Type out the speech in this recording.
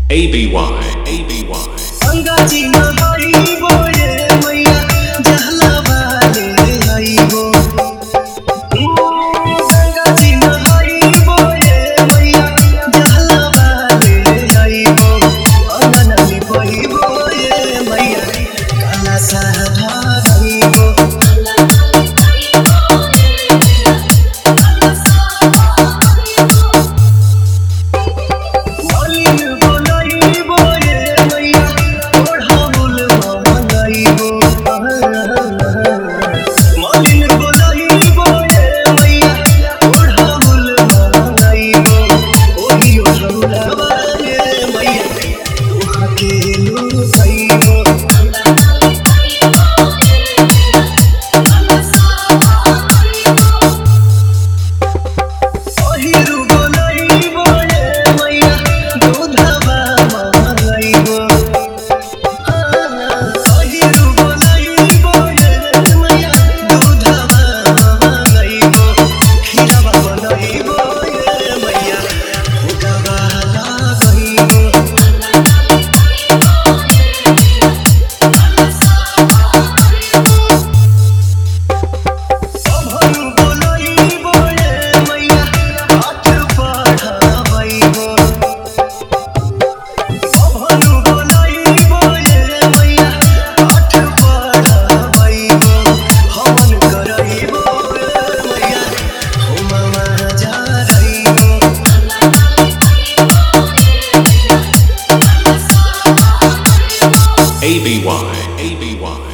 ABY. अंगाजी न आइबो ये मैया जहला वाले आइबो अंगाजी न आइबो ये मैया जहला वाले आइबो अंगनली पइबो ये मैया काला साधा आइबो ABY.